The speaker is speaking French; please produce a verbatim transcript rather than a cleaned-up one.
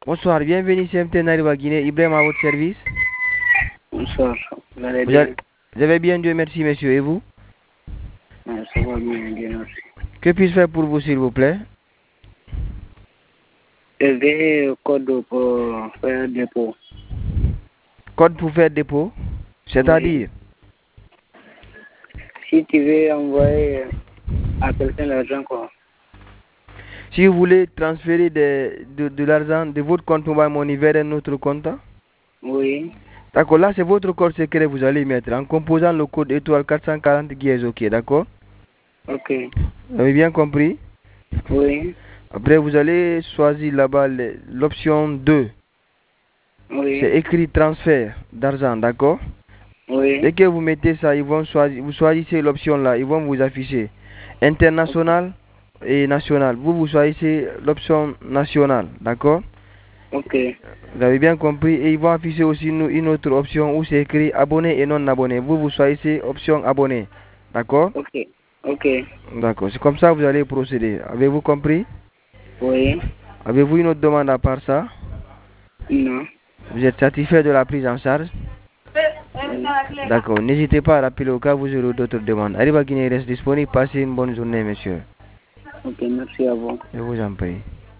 Bonsoir, bienvenue C M T Nariwa Guinée. Ibrahim à votre service. Bonsoir. Vous allez Vous, bien? allez- vous avez bien, Dieu merci, monsieur. Et vous? Ouais, ça va bien, bien aussi. Que puis-je faire pour vous, s'il vous plaît? Je vais au code pour faire dépôt. Code pour faire dépôt? C'est-à-dire? Si tu veux envoyer à quelqu'un l'argent, quoi. Si vous voulez transférer de, de, de l'argent de votre compte mobile money vers un autre compte, Oui. d'accord, là c'est votre code secret que vous allez mettre en composant le code étoile quatre cent quarante qui est OK, d'accord? Ok. Vous avez bien compris? Oui. Après, vous allez choisir là-bas le- l'option deux. Oui. C'est écrit transfert d'argent, d'accord? Oui. Dès que vous mettez ça, ils vont choisir, vous choisissez l'option là, ils vont vous afficher international et national. Vous, vous choisissez l'option nationale, d'accord? Ok. Vous avez bien compris. Et ils vont afficher aussi une, une autre option où c'est écrit abonné et non abonné. Vous, vous choisissez option abonné, d'accord? Ok. Ok. D'accord, c'est comme ça que vous allez procéder. Avez-vous compris? Oui. Avez-vous une autre demande à part ça? Non. Vous êtes satisfait de la prise en charge? D'accord, n'hésitez pas à rappeler au cas où vous aurez d'autres demandes. Arriba Guinée reste disponible. Passez une bonne journée, monsieur. Ok, merci à vous. Je vous en prie.